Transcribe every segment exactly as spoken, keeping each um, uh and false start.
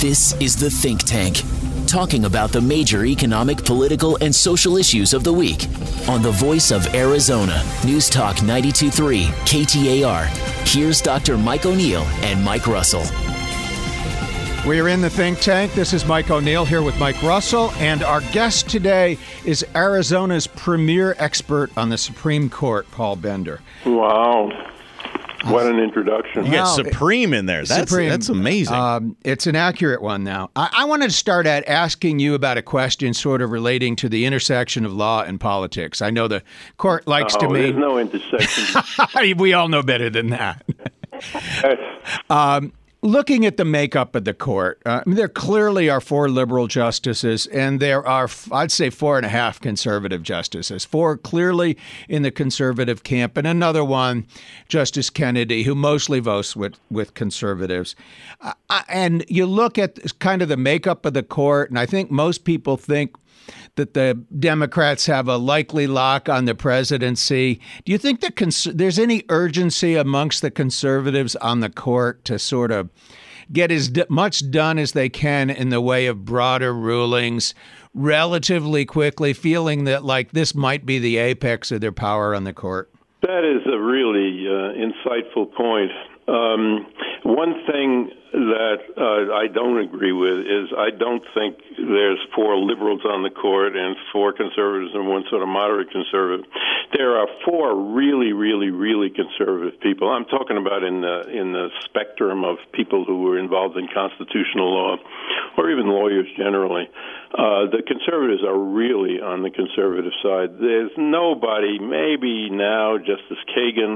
This is The Think Tank, talking about the major economic, political, and social issues of the week on the voice of Arizona, News Talk ninety-two point three K T A R. Here's Doctor Mike O'Neill and Mike Russell. We're in The Think Tank. This is Mike O'Neill here with Mike Russell, and our guest today is Arizona's premier expert on the Supreme Court, Paul Bender. Wow. What an introduction. You got Supreme in there. That's, Supreme. that's amazing. Um, it's an accurate one now. I, I wanted to start at asking you about a question sort of relating to the intersection of law and politics. I know the court likes oh, to mean... There's no intersection. We all know better than that. um, looking at the makeup of the court, uh, I mean, there clearly are four liberal justices, and there are, I'd say, four and a half conservative justices. Four clearly in the conservative camp, and another one, Justice Kennedy, who mostly votes with, with conservatives. Uh, and you look at kind of the makeup of the court, and I think most people think that the Democrats have a likely lock on the presidency. Do you think that cons- there's any urgency amongst the conservatives on the court to sort of get as d- much done as they can in the way of broader rulings relatively quickly, feeling that like this might be the apex of their power on the court? That is a really uh, insightful point. Um, one thing that uh, I don't agree with is I don't think there's four liberals on the court and four conservatives and one sort of moderate conservative. There are four really, really, really conservative people. I'm talking about in the in the spectrum of people who were involved in constitutional law, or even lawyers generally. Uh, the conservatives are really on the conservative side. There's nobody, maybe now Justice Kagan,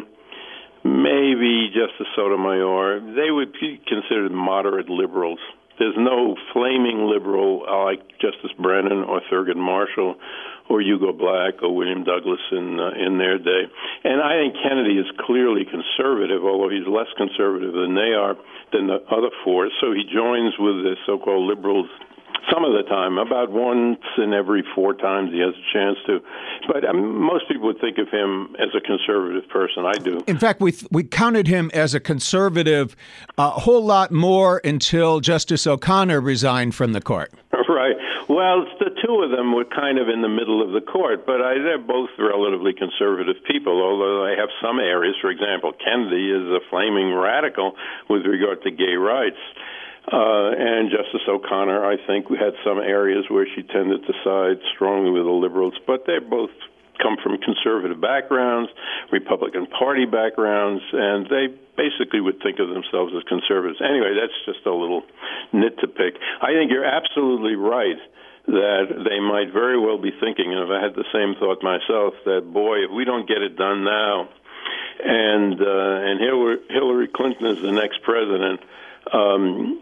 maybe Justice Sotomayor, they would be considered moderate liberals. There's no flaming liberal like Justice Brennan or Thurgood Marshall or Hugo Black or William Douglas in uh, in their day. And I think Kennedy is clearly conservative, although he's less conservative than they are, than the other four. So he joins with the so-called liberals some of the time, about once in every four times he has a chance to. But um, most people would think of him as a conservative person. I do. In fact, we th- we counted him as a conservative a whole lot more until Justice O'Connor resigned from the court. Right. Well, the two of them were kind of in the middle of the court, but I, they're both relatively conservative people, although they have some areas. For example, Kennedy is a flaming radical with regard to gay rights. Uh, and Justice O'Connor, I think, had some areas where she tended to side strongly with the liberals, but they both come from conservative backgrounds, Republican Party backgrounds, and they basically would think of themselves as conservatives. Anyway, that's just a little nit to pick. I think you're absolutely right that they might very well be thinking, and if I had the same thought myself, that, boy, if we don't get it done now, and uh, and Hillary Clinton is the next president, Um,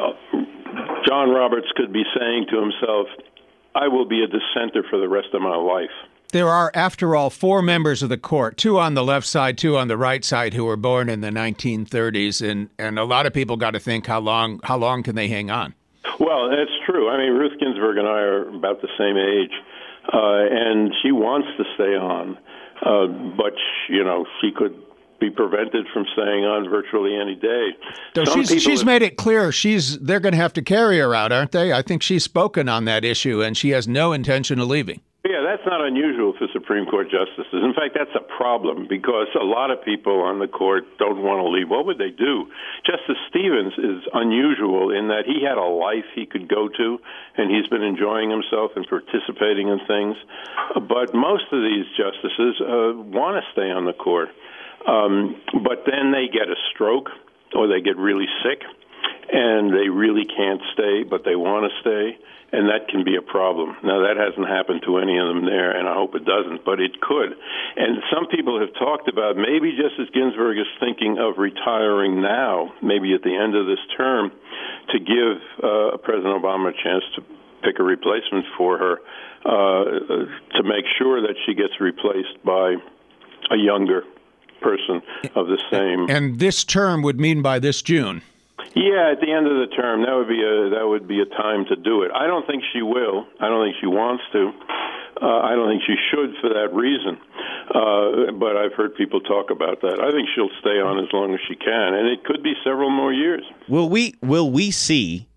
John Roberts could be saying to himself, I will be a dissenter for the rest of my life. There are, after all, four members of the court, two on the left side, two on the right side, who were born in the nineteen thirties, and, and a lot of people got to think, how long how long can they hang on? Well, that's true. I mean, Ruth Ginsburg and I are about the same age, uh, and she wants to stay on, uh, but, you know, she could be prevented from staying on virtually any day. So she's she's have, made it clear she's they're going to have to carry her out, aren't they? I think she's spoken on that issue, and she has no intention of leaving. Yeah, that's not unusual for Supreme Court justices. In fact, that's a problem because a lot of people on the court don't want to leave. What would they do? Justice Stevens is unusual in that he had a life he could go to, and he's been enjoying himself and participating in things. But most of these justices uh, want to stay on the court. Um, but then they get a stroke or they get really sick and they really can't stay, but they want to stay, and that can be a problem. Now, that hasn't happened to any of them there, and I hope it doesn't, but it could. And some people have talked about maybe Justice Ginsburg is thinking of retiring now, maybe at the end of this term, to give uh, President Obama a chance to pick a replacement for her, uh, to make sure that she gets replaced by a younger person of the same. And this term would mean by this June. Yeah, at the end of the term, that would be a that would be a time to do it. I don't think she will. I don't think she wants to. Uh, I don't think she should for that reason. Uh, but I've heard people talk about that. I think she'll stay on as long as she can, and it could be several more years. Will we will we see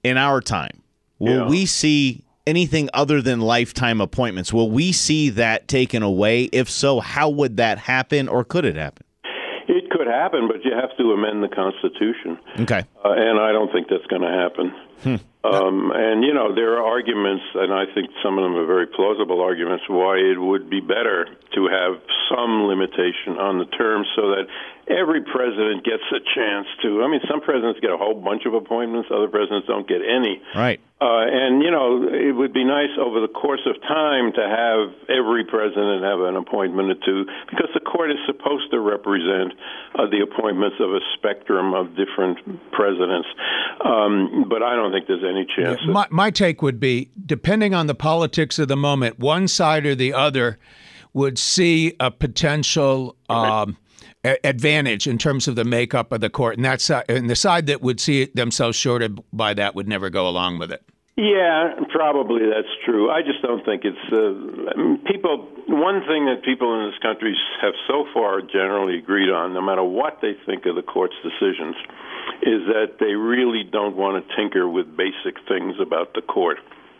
in our time, will Yeah. we see anything other than lifetime appointments? Will we see that taken away? If so, how would that happen, or could it happen? It could happen, but you have to amend the Constitution. Okay. Uh, and I don't think that's going to happen. Hmm. Um, and, you know, there are arguments, and I think some of them are very plausible arguments, why it would be better to have some limitation on the term so that every president gets a chance to. I mean, some presidents get a whole bunch of appointments, other presidents don't get any. Right. Uh, and, you know, it would be nice over the course of time to have every president have an appointment or two, because the court is supposed to represent uh, the appointments of a spectrum of different presidents. Um, but I don't think there's any chance. Yeah, my, my take would be, depending on the politics of the moment, one side or the other would see a potential um, a- advantage in terms of the makeup of the court, and that's uh, and the side that would see themselves shorted by that would never go along with it. Yeah, probably that's true. I just don't think it's uh, I mean, people. One thing that people in this country have so far generally agreed on, no matter what they think of the court's decisions, is that they really don't want to tinker with basic things about the court.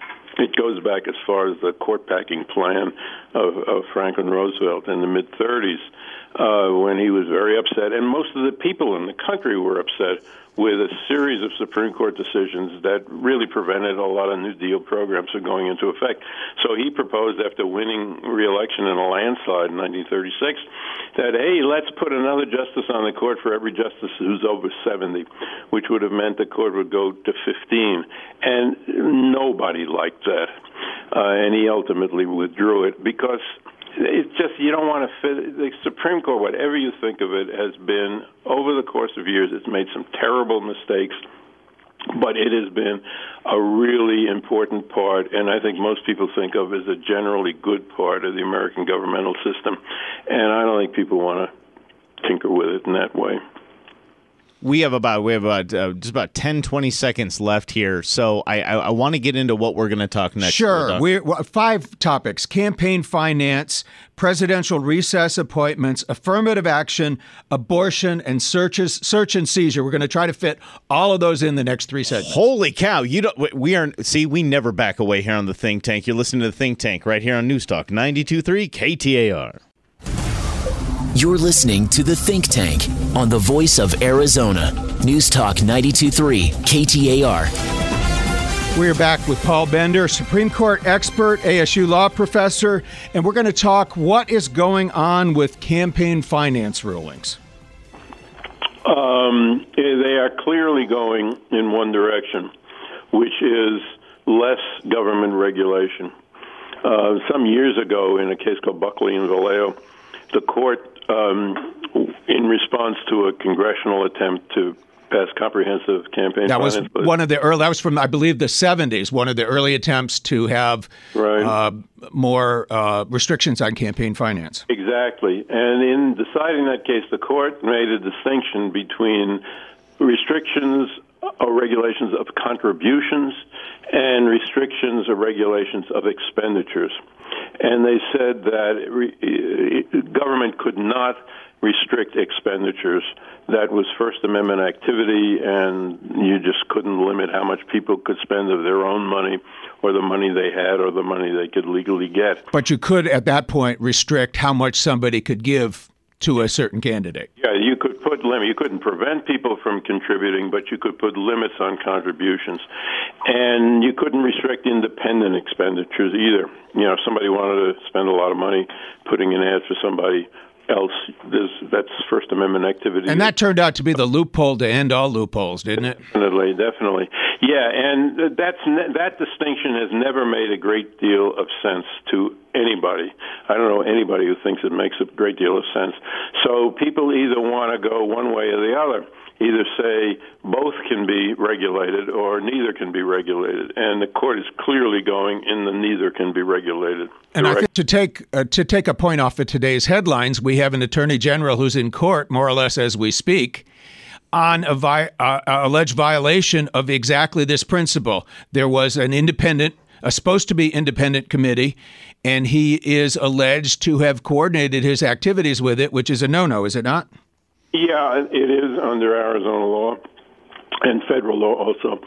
It goes back as far as the court packing plan of, of Franklin Roosevelt in the mid thirties, uh, when he was very upset, and most of the people in the country were upset with a series of Supreme Court decisions that really prevented a lot of New Deal programs from going into effect. So he proposed, after winning re-election in a landslide in nineteen thirty-six, that, hey, let's put another justice on the court for every justice who's over seventy, which would have meant the court would go to fifteen. And nobody liked that. Uh, and he ultimately withdrew it because it's just, you don't want to fit. The Supreme Court, whatever you think of it, has been, over the course of years, it's made some terrible mistakes, but it has been a really important part, and I think most people think of as a generally good part of the American governmental system. And I don't think people want to tinker with it in that way. We have about we have about uh, just about ten, twenty seconds left here, so I I, I want to get into what we're going to talk next. Sure, we're five topics: campaign finance, presidential recess appointments, affirmative action, abortion, and searches, search and seizure. We're going to try to fit all of those in the next three segments. Holy cow! You don't. We are see. We never back away here on the Think Tank. You're listening to the Think Tank right here on News Talk ninety-two point three K T A R. You're listening to The Think Tank on the voice of Arizona. News Talk ninety-two point three K T A R. We're back with Paul Bender, Supreme Court expert, A S U law professor, and we're going to talk what is going on with campaign finance rulings. Um, they are clearly going in one direction, which is less government regulation. Uh, some years ago, in a case called Buckley and Vallejo, the court, um, in response to a congressional attempt to pass comprehensive campaign that was finance, one of the early. That was from, I believe, the seventies. One of the early attempts to have right. uh, more uh, restrictions on campaign finance. Exactly, and in deciding that case, the court made a distinction between restrictions or regulations of contributions and restrictions or regulations of expenditures. And they said that re- government could not restrict expenditures. That was First Amendment activity, and you just couldn't limit how much people could spend of their own money or the money they had or the money they could legally get. But you could, at that point, restrict how much somebody could give to a certain candidate. Yeah, you could put limit. You couldn't prevent people from contributing, but you could put limits on contributions. And you couldn't restrict independent expenditures either. You know, if somebody wanted to spend a lot of money putting an ad for somebody else, that's First Amendment activity. And that turned out to be the loophole to end all loopholes, didn't it? Definitely, definitely. Yeah, and that's that distinction has never made a great deal of sense to anybody. I don't know anybody who thinks it makes a great deal of sense. So people either want to go one way or the other. Either say both can be regulated or neither can be regulated. And the court is clearly going in the neither can be regulated. And I think to take uh, to take a point off of today's headlines, we have an attorney general who's in court, more or less as we speak, on a vi- uh, alleged violation of exactly this principle. There was an independent, a supposed to be independent committee, and he is alleged to have coordinated his activities with it, which is a no-no, is it not? Yeah, it is under Arizona law and federal law also.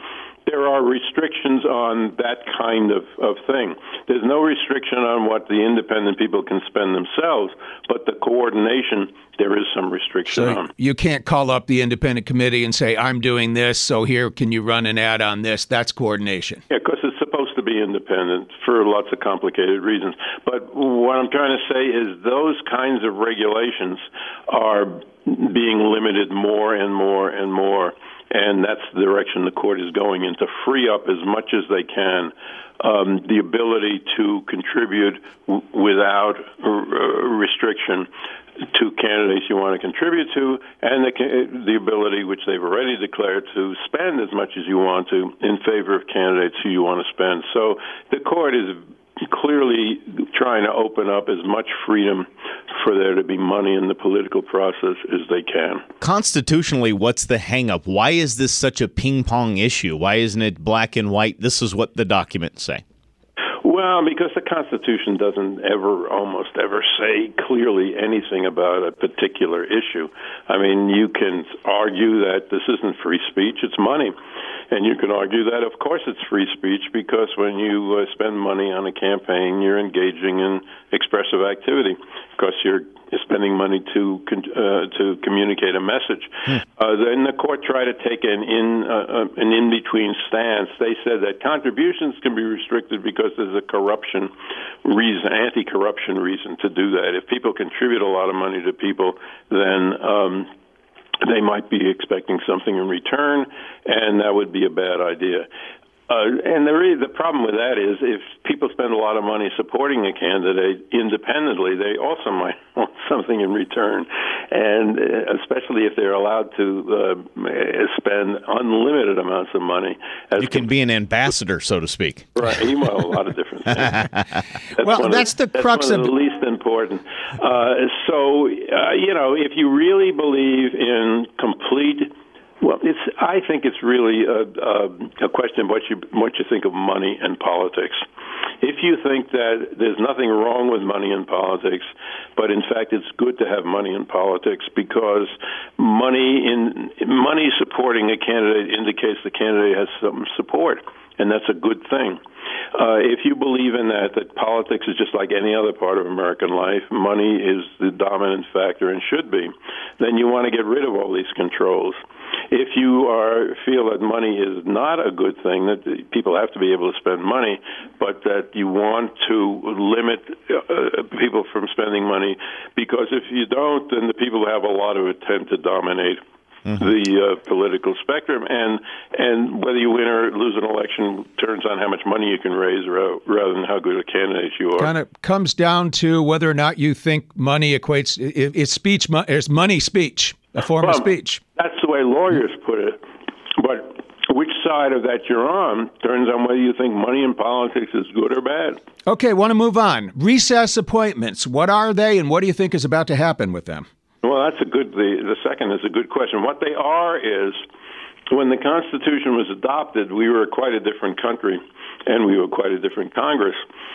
there are restrictions on that kind of, of thing. There's no restriction on what the independent people can spend themselves, but the coordination, there is some restriction so on. You can't call up the independent committee and say, I'm doing this, so here, can you run an ad on this? That's coordination. Yeah, because it's supposed to be independent for lots of complicated reasons. But what I'm trying to say is those kinds of regulations are being limited more and more and more. And that's the direction the court is going in, to free up as much as they can um, the ability to contribute w- without uh, restriction to candidates you want to contribute to, and the, the ability, which they've already declared, to spend as much as you want to in favor of candidates who you want to spend. So the court is clearly trying to open up as much freedom for there to be money in the political process as they can. Constitutionally, what's the hang-up? Why is this such a ping-pong issue? Why isn't it black and white? This is what the documents say. Well, because the Constitution doesn't ever, almost ever say clearly anything about a particular issue. I mean, you can argue that this isn't free speech, it's money. And you can argue that, of course, it's free speech because when you uh, spend money on a campaign, you're engaging in expressive activity because you're spending money to uh, to communicate a message. Hmm. Uh, then the court tried to take an in uh, an in between stance. They said that contributions can be restricted because there's a corruption reason, anti-corruption reason to do that. If people contribute a lot of money to people, then um, they might be expecting something in return, and that would be a bad idea. Uh, and the, re- the problem with that is if people spend a lot of money supporting a candidate independently, they also might want something in return, and uh, especially if they're allowed to uh, spend unlimited amounts of money. As you can com- be an ambassador, so to speak. Right. Well, a lot of different things. That's well, that's of, the that's crux one of of the least important. Uh, so, uh, you know, if you really believe in complete Well, it's. I think it's really a, a, a question of what you what you think of money and politics. If you think that there's nothing wrong with money in politics, but in fact it's good to have money in politics because money in money supporting a candidate indicates the candidate has some support, and that's a good thing. Uh, if you believe in that, that politics is just like any other part of American life, money is the dominant factor and should be, then you want to get rid of all these controls. If you are feel that money is not a good thing, that people have to be able to spend money, but that you want to limit uh, people from spending money, because if you don't, then the people who have a lot of it tend to dominate Mm-hmm. the uh, political spectrum, and and whether you win or lose an election turns on how much money you can raise rather than how good a candidate you are. Kind of comes down to whether or not you think money equates. It's speech. It's money speech, a form well, of speech. That's the way lawyers put it. But which side of that you're on turns on whether you think money in politics is good or bad. Okay, want to move on. Recess appointments. What are they, and what do you think is about to happen with them? Well, that's a good. The, the second is a good question. What they are is, when the Constitution was adopted, we were quite a different country, and we were quite a different Congress.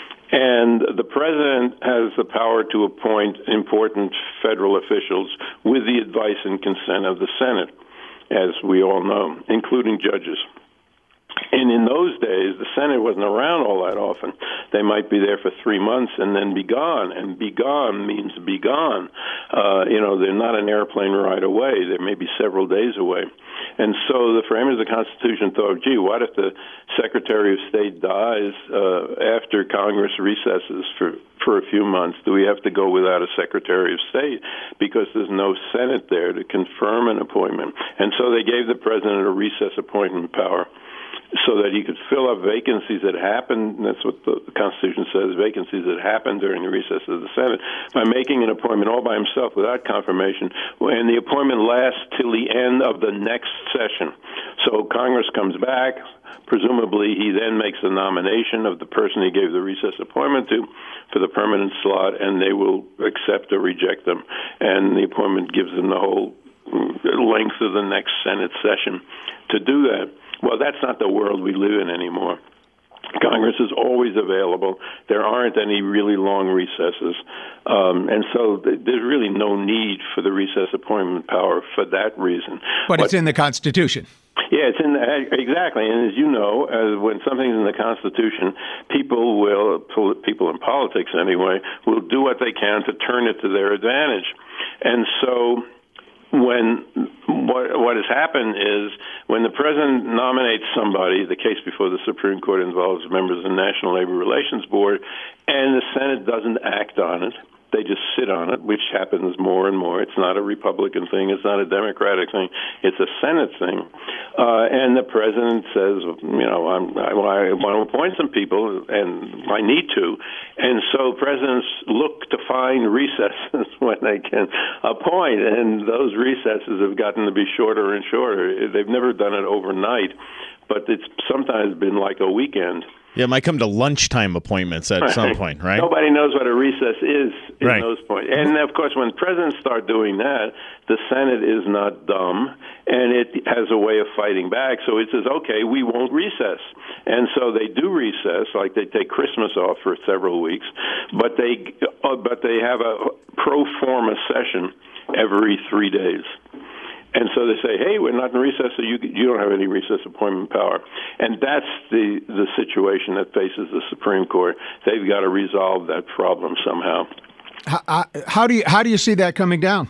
And the president has the power to appoint important federal officials with the advice and consent of the Senate, as we all know, including judges. And in those days, the Senate wasn't around all that often. They might be there for three months and then be gone. And be gone means be gone. Uh, you know, they're not an airplane ride away. They may be several days away. And so the framers of the Constitution thought, gee, what if the Secretary of State dies uh, after Congress recesses for, for a few months? Do we have to go without a Secretary of State because there's no Senate there to confirm an appointment? And so they gave the president a recess appointment power, so that he could fill up vacancies that happened, and that's what the Constitution says, vacancies that happened during the recess of the Senate, by making an appointment all by himself without confirmation, and the appointment lasts till the end of the next session. So Congress comes back, presumably he then makes the nomination of the person he gave the recess appointment to for the permanent slot, and they will accept or reject them, and the appointment gives them the whole length of the next Senate session to do that. Well, that's not the world we live in anymore. Congress is always available. There aren't any really long recesses. Um, and so th- there's really no need for the recess appointment power for that reason. But, but it's in the Constitution. Yeah, it's in the, exactly. And as you know, uh, when something's in the Constitution, people will, people in politics anyway, will do what they can to turn it to their advantage. And so when what, what has happened is when the president nominates somebody, the case before the Supreme Court involves members of the National Labor Relations Board, and the Senate doesn't act on it. They just sit on it, which happens more and more. It's not a Republican thing. It's not a Democratic thing. It's a Senate thing. Uh, and the president says, you know, I'm, I, I want to appoint some people, and I need to. And so presidents look to find recesses when they can appoint, and those recesses have gotten to be shorter and shorter. They've never done it overnight, but it's sometimes been like a weekend. Yeah, it might come to lunchtime appointments at right. some point, right? Nobody knows what a recess is in right. those points. And, of course, when presidents start doing that, the Senate is not dumb, and it has a way of fighting back. So it says, okay, we won't recess. And so they do recess, like they take Christmas off for several weeks, but they, uh, but they have a pro forma session every three days. And so they say, hey, we're not in recess, so you you don't have any recess appointment power. And that's the, the situation that faces the Supreme Court. They've got to resolve that problem somehow. How, how do you how do you see that coming down?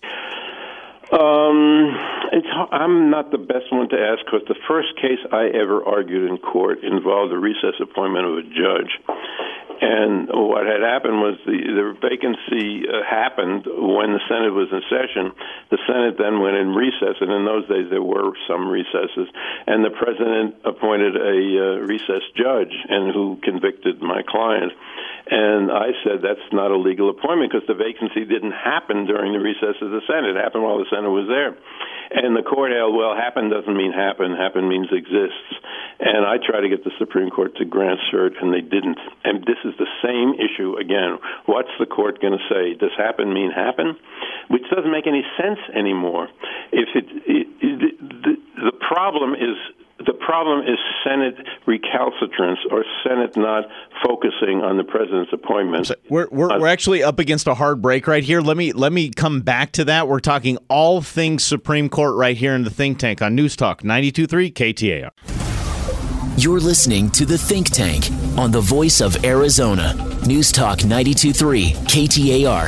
Um, it's, I'm not the best one to ask because the first case I ever argued in court involved the recess appointment of a judge. And what had happened was the, the vacancy uh, happened when the Senate was in session. The Senate then went in recess, and in those days there were some recesses. And the president appointed a uh, recess judge, and who convicted my client. And I said that's not a legal appointment because the vacancy didn't happen during the recess of the Senate. It happened while the Senate was there. And the court held, well, happen doesn't mean happen. Happen means exists. And I tried to get the Supreme Court to grant cert, and they didn't. And this is the same issue again. What's the court going to say? Does happen mean happen? Which doesn't make any sense anymore. If it, it, it the, the problem is the problem is Senate recalcitrance or Senate not focusing on the president's appointment. So we're we're, uh, we're actually up against a hard break right here. Let me let me come back to that. We're talking all things Supreme Court right here in the Think Tank on News Talk ninety-two point three K T A R. You're listening to The Think Tank on the Voice of Arizona. News Talk ninety-two point three K T A R.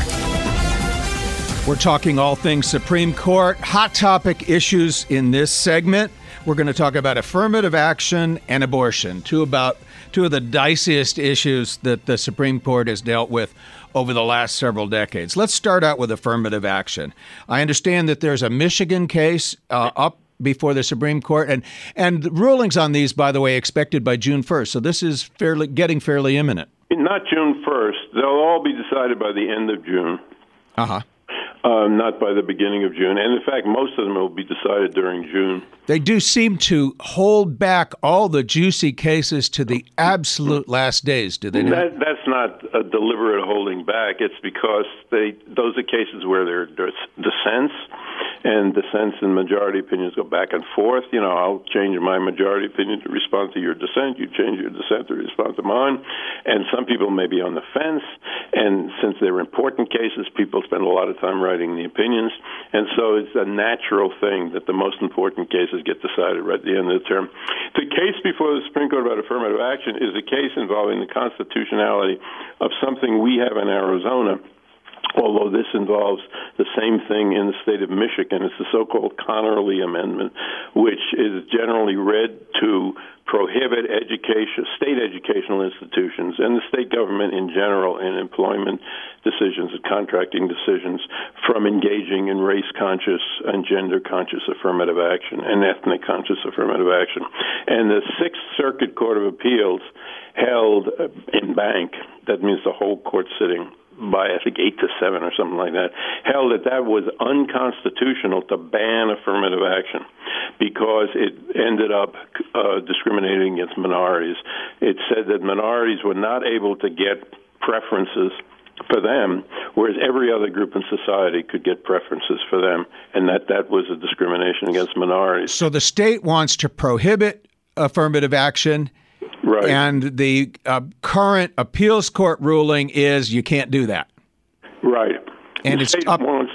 We're talking all things Supreme Court, hot topic issues in this segment. We're going to talk about affirmative action and abortion, two about two of the diciest issues that the Supreme Court has dealt with over the last several decades. Let's start out with affirmative action. I understand that there's a Michigan case uh, up before the Supreme Court, and and rulings on these, by the way, expected by June first. So this is fairly getting fairly imminent. Not June first. They'll all be decided by the end of June. Uh-huh. Uh, not by the beginning of June. And in fact, most of them will be decided during June. They do seem to hold back all the juicy cases to the absolute last days, do they not? That, that's not a deliberate holding back. It's because they those are cases where there are dissents, and dissents and majority opinions go back and forth. You know, I'll change my majority opinion to respond to your dissent. You change your dissent to respond to mine. And some people may be on the fence. And since they're important cases, people spend a lot of time writing the opinions. And so it's a natural thing that the most important cases get decided right at the end of the term. The case before the Supreme Court about affirmative action is a case involving the constitutionality of something we have in Arizona, although this involves the same thing in the state of Michigan. It's the so-called Connerly Amendment, which is generally read to prohibit education, state educational institutions and the state government in general in employment decisions and contracting decisions from engaging in race-conscious and gender-conscious affirmative action and ethnic-conscious affirmative action. And the Sixth Circuit Court of Appeals held in bank, that means the whole court sitting, by I think eight to seven or something like that, held that that was unconstitutional to ban affirmative action because it ended up uh, discriminating against minorities. It said that minorities were not able to get preferences for them, whereas every other group in society could get preferences for them, and that that was a discrimination against minorities. So the state wants to prohibit affirmative action. Right. And the uh, current appeals court ruling is you can't do that. Right. And the it's state up- wants to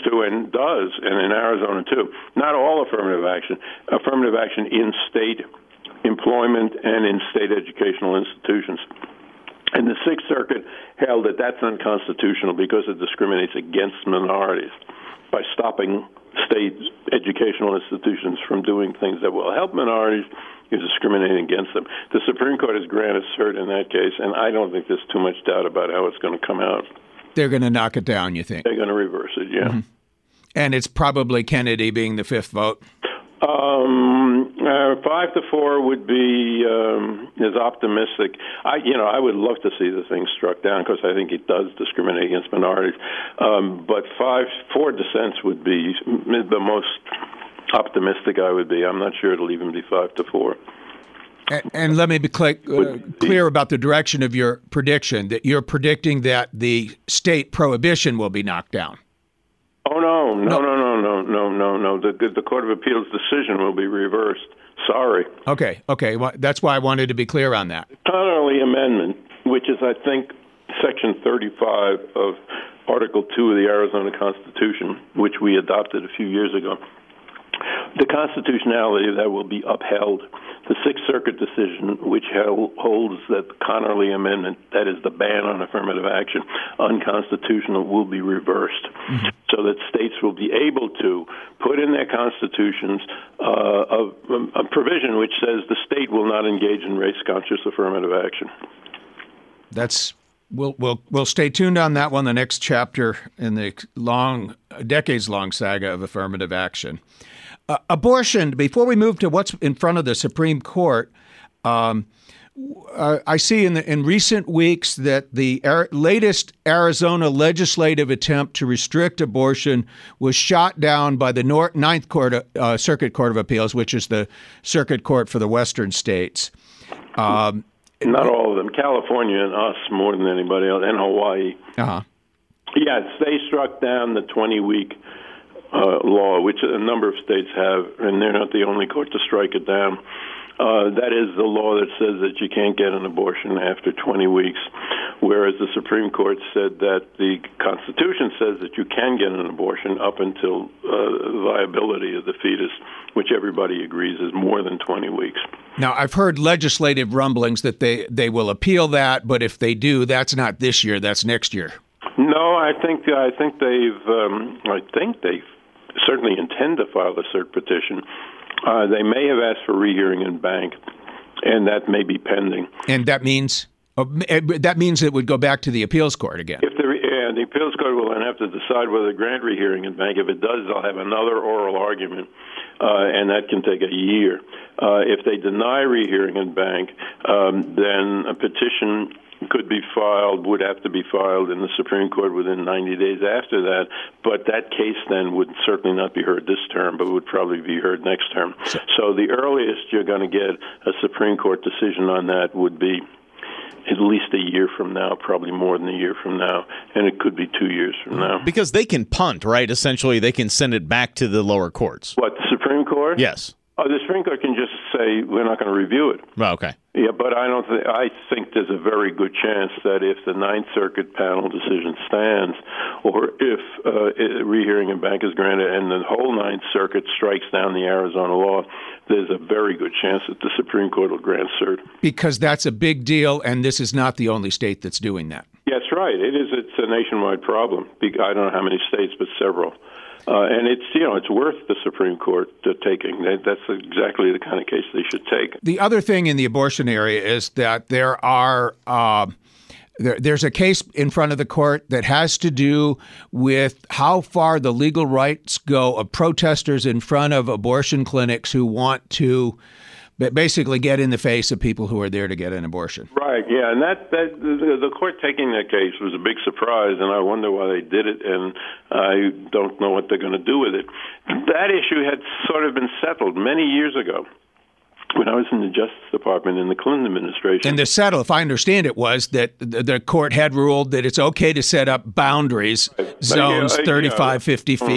to, and does, and in Arizona too, not all affirmative action, affirmative action in state employment and in state educational institutions. And the Sixth Circuit held that that's unconstitutional because it discriminates against minorities by stopping state educational institutions from doing things that will help minorities. You're discriminating against them. The Supreme Court has granted cert in that case, and I don't think there's too much doubt about how it's going to come out. They're going to knock it down, you think? They're going to reverse it, yeah. Mm-hmm. And it's probably Kennedy being the fifth vote? Um, uh, five to four would be um, is optimistic. I, you know, I would love to see the thing struck down because I think it does discriminate against minorities. Um, but five, four dissents would be the most optimistic I would be. I'm not sure it'll even be five to four. And, and let me be clear, uh, clear about the direction of your prediction, that you're predicting that the state prohibition will be knocked down. Oh, no, no, no, no, no, no, no, no. The, the Court of Appeals decision will be reversed. Sorry. Okay, okay. Well, that's why I wanted to be clear on that. The Connolly Amendment, which is, I think, Section thirty-five of Article two of the Arizona Constitution, which we adopted a few years ago, the constitutionality of that will be upheld. The Sixth Circuit decision, which held, holds that the Connolly Amendment, that is the ban on affirmative action, unconstitutional, will be reversed, mm-hmm. so that states will be able to put in their constitutions uh, a, a provision which says the state will not engage in race-conscious affirmative action. That's we'll we'll we'll stay tuned on that one. The next chapter in the long, decades-long saga of affirmative action. Uh, abortion, before we move to what's in front of the Supreme Court, um, uh, I see in, the, in recent weeks that the Ar- latest Arizona legislative attempt to restrict abortion was shot down by the North, Ninth Court, uh, Circuit Court of Appeals, which is the circuit court for the western states. Um, Not all of them. California and us more than anybody else, and Hawaii. Uh-huh. Yes, they struck down the twenty-week Uh, law, which a number of states have, and they're not the only court to strike it down. Uh, that is the law that says that you can't get an abortion after twenty weeks, whereas the Supreme Court said that the Constitution says that you can get an abortion up until uh, viability of the fetus, which everybody agrees is more than twenty weeks. Now, I've heard legislative rumblings that they, they will appeal that, but if they do, that's not this year, that's next year. No, I think I think they've um, I think they've certainly intend to file a cert petition. Uh, they may have asked for rehearing in bank, and that may be pending. And that means uh, that means it would go back to the appeals court again. If the uh, the appeals court will then have to decide whether to grant rehearing in bank. If it does, they'll have another oral argument, uh, and that can take a year. Uh, if they deny rehearing in bank, um, then a petition could be filed, would have to be filed in the Supreme Court within ninety days after that, but that case then would certainly not be heard this term, but would probably be heard next term. So the earliest you're going to get a Supreme Court decision on that would be at least a year from now, probably more than a year from now, and it could be two years from now. Because they can punt, right? Essentially, they can send it back to the lower courts. What, the Supreme Court? Yes. Oh, the Supreme Court can just say, we're not going to review it. Oh, okay. Yeah, but I don't. Th- I think there's a very good chance that if the Ninth Circuit panel decision stands, or if uh, rehearing in bank is granted, and the whole Ninth Circuit strikes down the Arizona law, there's a very good chance that the Supreme Court will grant cert. Because that's a big deal, and this is not the only state that's doing that. Yeah, that's right. It is. It's a nationwide problem. I don't know how many states, but several. Uh, and it's, you know, it's worth the Supreme Court uh, taking. That's exactly the kind of case they should take. The other thing in the abortion area is that there are uh, there, there's a case in front of the court that has to do with how far the legal rights go of protesters in front of abortion clinics who want to basically get in the face of people who are there to get an abortion. Right, yeah, and that, that the, the court taking that case was a big surprise, and I wonder why they did it, and I don't know what they're going to do with it. That issue had sort of been settled many years ago when I was in the Justice Department in the Clinton administration. And the settle, if I understand it, was that the court had ruled that it's okay to set up boundaries, zones, yeah, thirty-five, yeah, fifty feet. Um,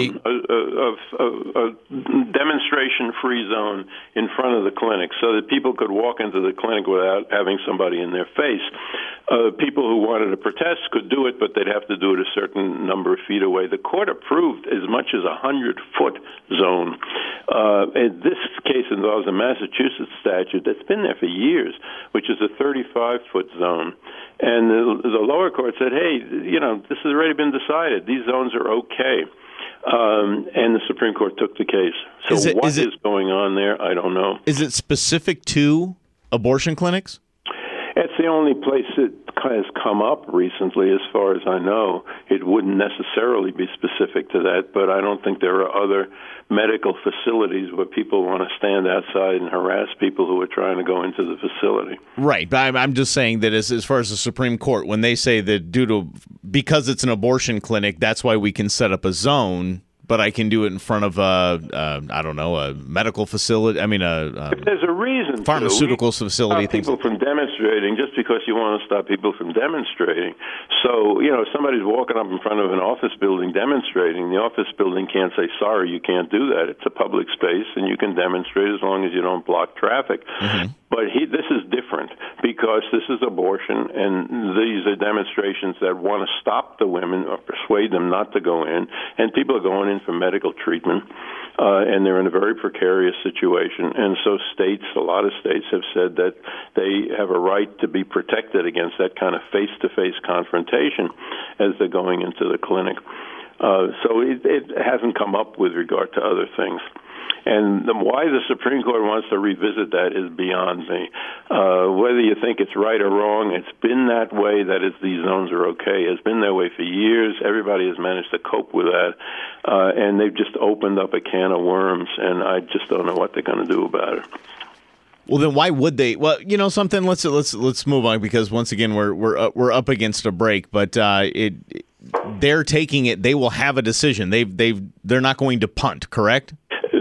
a, a, a demonstration-free zone in front of the clinic so that people could walk into the clinic without having somebody in their face. Uh, people who wanted to protest could do it, but they'd have to do it a certain number of feet away. The court approved as much as a hundred-foot zone. Uh, and this case involves a Massachusetts statute that's been there for years, which is a thirty-five-foot zone. And the, the lower court said, hey, you know, this has already been decided. These zones are okay. Um, and the Supreme Court took the case. So is it, what is, it, is going on there? I don't know. Is it specific to abortion clinics? It's the only place it has come up recently, as far as I know. It wouldn't necessarily be specific to that, but I don't think there are other medical facilities where people want to stand outside and harass people who are trying to go into the facility. Right, but I'm, I'm just saying that as, as far as the Supreme Court, when they say that due to, because it's an abortion clinic, that's why we can set up a zone, but I can do it in front of a, uh, I don't know, a medical facility. I mean, a, a if there's a reason pharmaceutical to, facility. Stop people from demonstrating just because you want to stop people from demonstrating. So, you know, if somebody's walking up in front of an office building demonstrating, the office building can't say, sorry, you can't do that. It's a public space, and you can demonstrate as long as you don't block traffic. Mm-hmm. But he, this is different because this is abortion, and these are demonstrations that want to stop the women or persuade them not to go in, and people are going in for medical treatment, uh, and they're in a very precarious situation. And so states, a lot of states have said that they have a right to be protected against that kind of face-to-face confrontation as they're going into the clinic. Uh, so it, it hasn't come up with regard to other things. And the, why the Supreme Court wants to revisit that is beyond me. Uh, whether you think it's right or wrong, it's been that way, that is, these zones are okay. It's been that way for years. Everybody has managed to cope with that. Uh, and they've just opened up a can of worms, and I just don't know what they're going to do about it. Well, then why would they? Well, you know something. Let's let's let's move on, because once again we're we're uh, we're up against a break. But uh, it they're taking it. They will have a decision. They've they've they're not going to punt. Correct?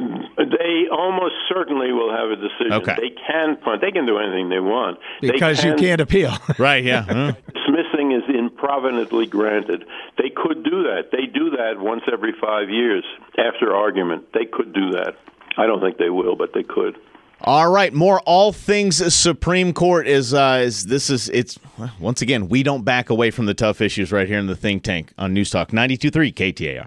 They almost certainly will have a decision. Okay. They can punt. They can do anything they want. Because they can, you can't appeal. Right, yeah. Dismissing is improvidently granted. They could do that. They do that once every five years after argument. They could do that. I don't think they will, but they could. All right, more all things Supreme Court is uh, is this is it's once again, we don't back away from the tough issues right here in the Think Tank on News Talk ninety-two point three K T A R.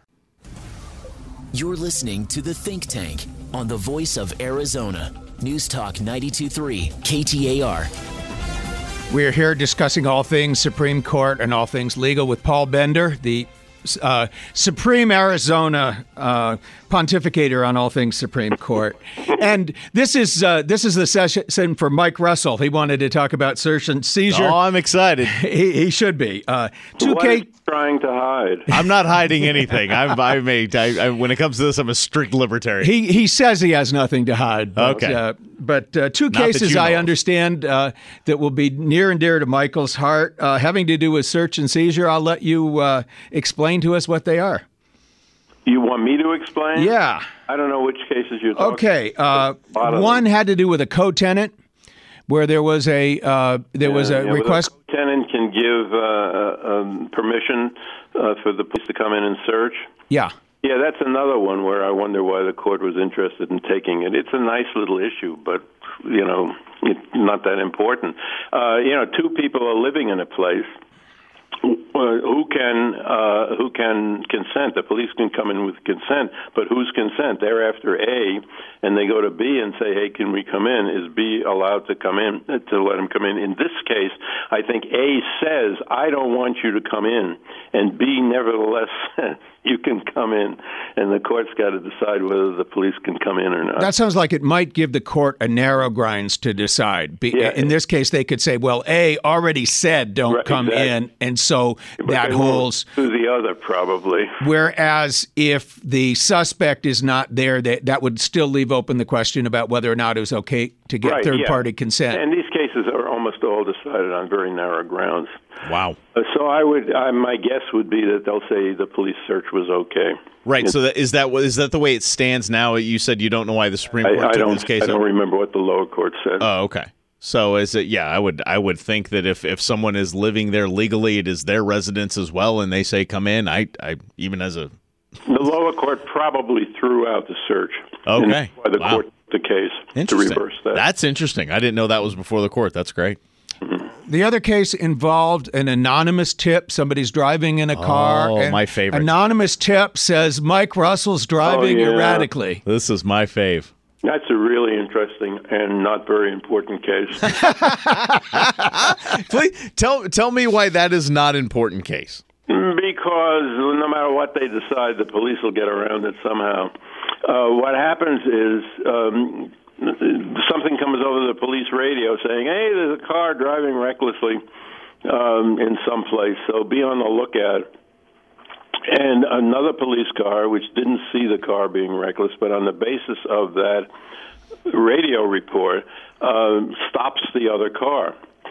You're listening to The Think Tank on the Voice of Arizona. News Talk ninety-two point three K T A R. We're here discussing all things Supreme Court and all things legal with Paul Bender, the uh, Supreme Arizona uh, pontificator on all things Supreme Court. And this is uh, this is the session for Mike Russell. He wanted to talk about search and seizure. Oh, I'm excited. He, he should be. Uh, two K- K. What is he trying to hide? I'm not hiding anything. I'm, I'm a, I, I, when it comes to this, I'm a strict libertarian. He he says he has nothing to hide. But, okay. Uh, but uh, two Not cases I know. understand uh, that will be near and dear to Michael's heart, uh, having to do with search and seizure. I'll let you uh, explain to us what they are. You want me to explain? Yeah. I don't know which cases you're talking Okay. Uh, about. one had to do with a co-tenant where there was a uh, there yeah, was a yeah, request. A tenant can give uh, um, permission uh, for the police to come in and search. Yeah. Yeah, that's another one where I wonder why the court was interested in taking it. It's a nice little issue, but, you know, it's not that important. Uh, you know, two people are living in a place. Who can uh, who can consent? The police can come in with consent, but whose consent? They're after A, and they go to B and say, "Hey, can we come in?" Is B allowed to come in to let them come in? In this case, I think A says, "I don't want you to come in," and B nevertheless says, "You can come in," and the court's got to decide whether the police can come in or not. That sounds like it might give the court a narrow grinds to decide. Be, yeah. In this case, they could say, "Well, A already said don't Right, come exactly. in," and so But that they won't holds. do the other, probably. Whereas if the suspect is not there, that that would still leave open the question about whether or not it was okay to get Right, third-party yeah. consent. And these cases are almost all decided on very narrow grounds. Wow. Uh, so I would, uh, my guess would be that they'll say the police search was okay. Right. It's, So that, is that is that the way it stands now? You said you don't know why the Supreme Court I, I took don't, this case I don't up? remember what the lower court said. Oh, okay. So is it? Yeah, I would. I would think that if, if someone is living there legally, it is their residence as well, and they say come in. I, I even as a The lower court probably threw out the search. Okay. And that's why the Wow. court took the case to reverse that. That's interesting. I didn't know that was before the court. That's great. The other case involved an anonymous tip. Somebody's driving in a car. Oh, and my favorite. Anonymous tip says Mike Russell's driving Oh, yeah. erratically. This is my fave. That's a really interesting and not very important case. Please tell tell me why that is not an important case. Because no matter what they decide, the police will get around it somehow. Uh, what happens is um, something comes over the police radio saying, hey, there's a car driving recklessly um, in some place, so be on the lookout. And another police car, which didn't see the car being reckless, but on the basis of that radio report, uh, stops the other car.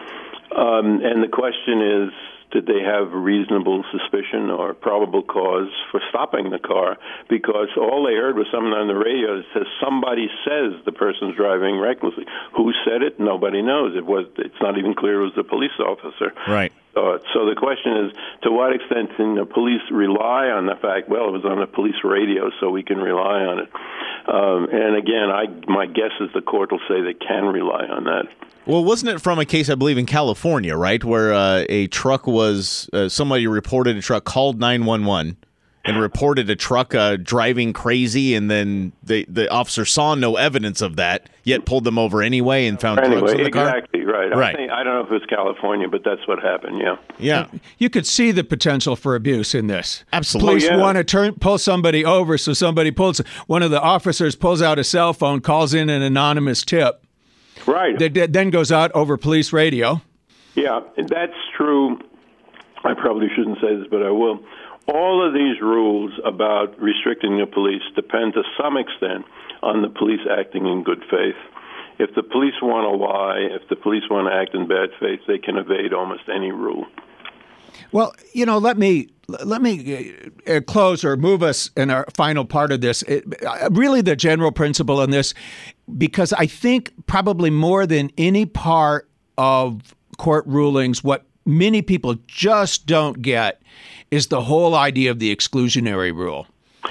Um, and the question is, did they have reasonable suspicion or probable cause for stopping the car? Because all they heard was someone on the radio that says somebody says the person's driving recklessly. Who said it? Nobody knows. It was. It's not even clear it was the police officer. Right. Uh, so the question is, to what extent can the police rely on the fact, well, it was on the police radio, so we can rely on it? Um, and again, I, my guess is the court will say they can rely on that. Well, wasn't it from a case, I believe, in California, right, where uh, a truck was, uh, somebody reported a truck, called nine one one, and reported a truck uh, driving crazy, and then the the officer saw no evidence of that, yet pulled them over anyway and found Anyway, drugs in the car? exactly, right. Right. I, think, I don't know if it was California, but that's what happened, yeah. Yeah. You could see the potential for abuse in this. Absolutely. Police Oh, yeah. want to turn pull somebody over, so somebody pulls one of the officers pulls out a cell phone, calls in an anonymous tip, Right. that then goes out over police radio. Yeah, that's true. I probably shouldn't say this, but I will. All of these rules about restricting the police depend to some extent on the police acting in good faith. If the police want to lie, if the police want to act in bad faith, they can evade almost any rule. Well, you know, let me let me uh, close or move us in our final part of this. It, uh, really, the general principle in this, because I think probably more than any part of court rulings, what many people just don't get is the whole idea of the exclusionary rule.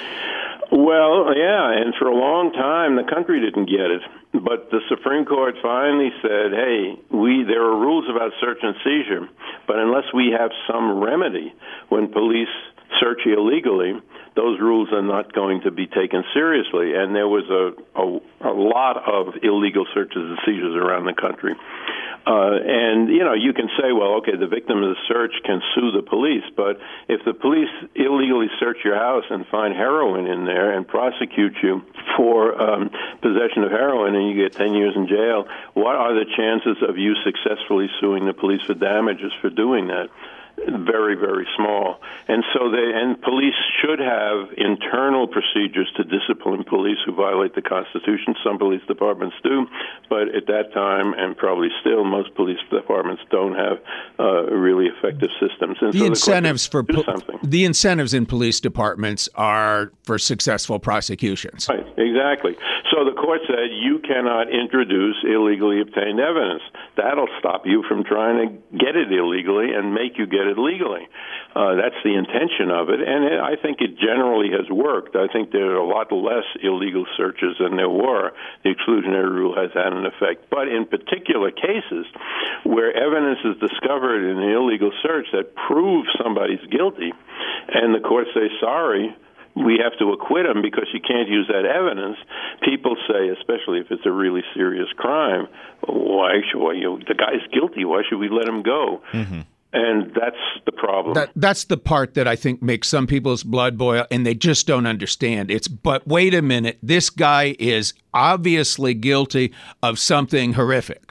Well, yeah, and for a long time the country didn't get it. But the Supreme Court finally said, hey, we there are rules about search and seizure, but unless we have some remedy when police search illegally, those rules are not going to be taken seriously. And there was a, a, a lot of illegal searches and seizures around the country. Uh, and, you know, you can say, well, okay, the victim of the search can sue the police, but if the police illegally search your house and find heroin in there and prosecute you for um, possession of heroin and you get ten years in jail, what are the chances of you successfully suing the police for damages for doing that? Very, very small. And so they, and police should have internal procedures to discipline police who violate the Constitution. Some police departments do, but at that time, and probably still, most police departments don't have uh, really effective systems. And The so incentives the for do po- something. the incentives in police departments are for successful prosecutions. Right, exactly. So the court said you cannot introduce illegally obtained evidence. That'll stop you from trying to get it illegally and make you get it legally. Uh, that's the intention of it, and it, I think it generally has worked. I think there are a lot less illegal searches than there were. The exclusionary rule has had an effect. But in particular cases where evidence is discovered in an illegal search that proves somebody's guilty, and the courts say, sorry, we have to acquit him because you can't use that evidence, people say, especially if it's a really serious crime, why should well, you know, the guy's guilty, why should we let him go? Mm-hmm. And that's the problem. That, that's the part that I think makes some people's blood boil, and they just don't understand. It's, but wait a minute, this guy is obviously guilty of something horrific.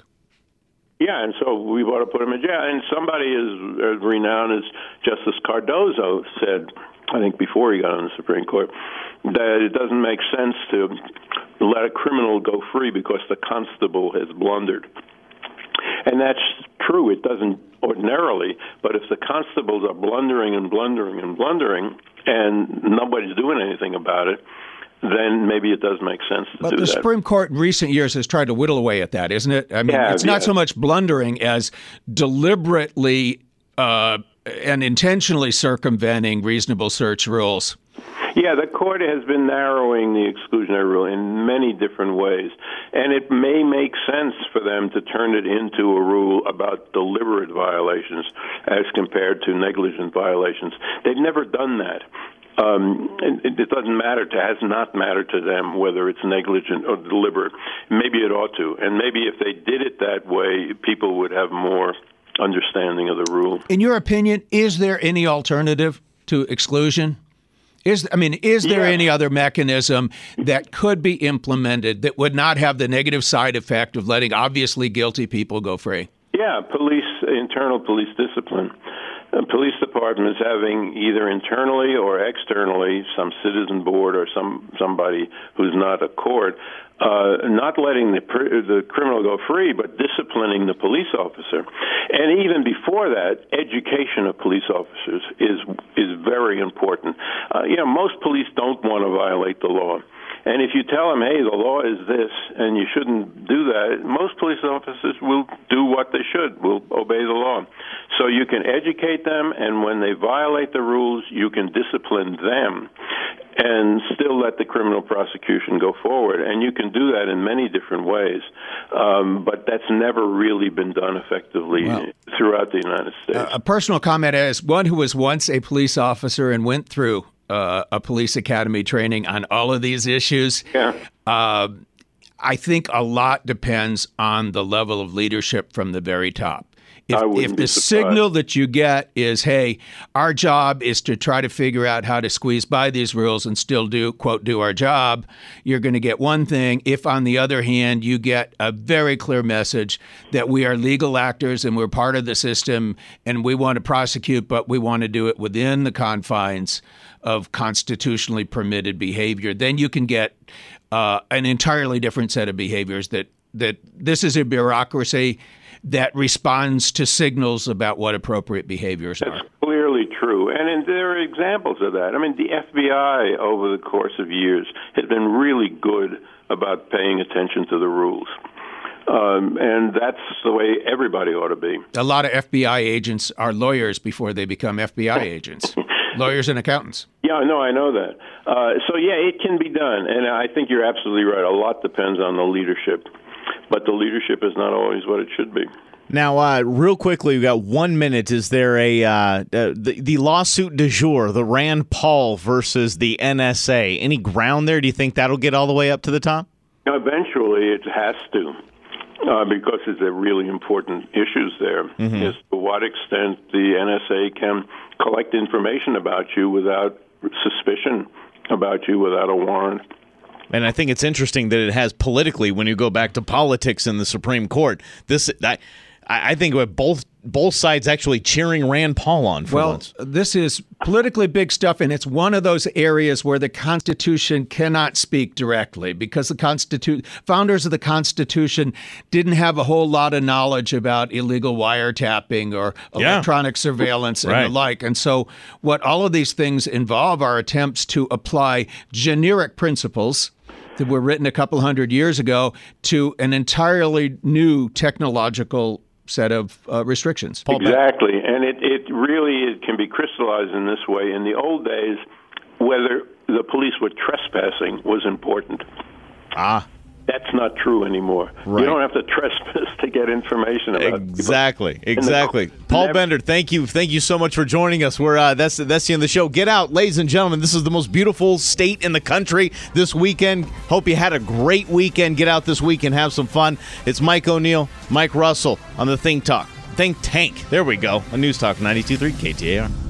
Yeah, and so we ought to put him in jail. And somebody as, as renowned as Justice Cardozo said, I think before he got on the Supreme Court, that it doesn't make sense to let a criminal go free because the constable has blundered. And that's true. It doesn't ordinarily, but if the constables are blundering and blundering and blundering and nobody's doing anything about it, then maybe it does make sense to but do the that. Supreme Court in recent years has tried to whittle away at that, isn't it? I mean, Yeah, it's not yeah. so much blundering as deliberately uh, and intentionally circumventing reasonable search rules. Yeah, the court has been narrowing the exclusionary rule in many different ways, and it may make sense for them to turn it into a rule about deliberate violations as compared to negligent violations. They've never done that. Um, it, it doesn't matter to, has not mattered to them whether it's negligent or deliberate. Maybe it ought to, and maybe if they did it that way, people would have more understanding of the rule. In your opinion, is there any alternative to exclusion? Is I mean, is there yeah. any other mechanism that could be implemented that would not have the negative side effect of letting obviously guilty people go free? Yeah, police, internal police discipline. Uh, police departments having either internally or externally some citizen board or some somebody who's not a court, uh, not letting the the criminal go free, but disciplining the police officer. And even before that, education of police officers is is very important. Uh, you know, most police don't want to violate the law. And if you tell them, hey, the law is this, and you shouldn't do that, most police officers will do what they should, will obey the law. So you can educate them, and when they violate the rules, you can discipline them and still let the criminal prosecution go forward. And you can do that in many different ways. Um, but that's never really been done effectively well, throughout the United States. Uh, a personal comment as one who was once a police officer and went through Uh, a police academy training on all of these issues. Yeah. Uh, I think a lot depends on the level of leadership from the very top. If, if the signal that you get is, hey, our job is to try to figure out how to squeeze by these rules and still do, quote, do our job, you're going to get one thing. If, on the other hand, you get a very clear message that we are legal actors and we're part of the system and we want to prosecute, but we want to do it within the confines of constitutionally permitted behavior, then you can get uh, an entirely different set of behaviors that, that this is a bureaucracy that responds to signals about what appropriate behaviors are. That's clearly true. And, and there are examples of that. I mean, the F B I over the course of years has been really good about paying attention to the rules. Um, and that's the way everybody ought to be. A lot of F B I agents are lawyers before they become F B I agents. Lawyers and accountants. Yeah, no, I know that. Uh, so, yeah, it can be done. And I think you're absolutely right. A lot depends on the leadership. But the leadership is not always what it should be. Now, uh, real quickly, we've got one minute. Is there a uh, uh, the, the lawsuit du jour, the Rand Paul versus the N S A? Any ground there? Do you think that'll get all the way up to the top? Eventually, it has to. Uh, because it's a really important issues there, mm-hmm. is to what extent the N S A can collect information about you without suspicion about you, without a warrant. And I think it's interesting that it has politically, when you go back to politics in the Supreme Court, this I, I think with both both sides actually cheering Rand Paul on for well, once. This is politically big stuff, and it's one of those areas where the Constitution cannot speak directly because the Constitu- founders of the Constitution didn't have a whole lot of knowledge about illegal wiretapping or yeah. electronic surveillance and right. the like. And so what all of these things involve are attempts to apply generic principles that were written a couple hundred years ago to an entirely new technological set of uh, restrictions. Paul exactly, Beck. And it, it really it can be crystallized in this way. In the old days, whether the police were trespassing was important. Ah. That's not true anymore. Right. You don't have to trespass to get information about exactly, people. exactly. Paul never- Bender, thank you, thank you so much for joining us. We're uh, that's that's the end of the show. Get out, ladies and gentlemen. This is the most beautiful state in the country this weekend. Hope you had a great weekend. Get out this weekend, have some fun. It's Mike O'Neill, Mike Russell on the Think Talk, Think Tank. There we go. On News Talk ninety-two point three K T A R.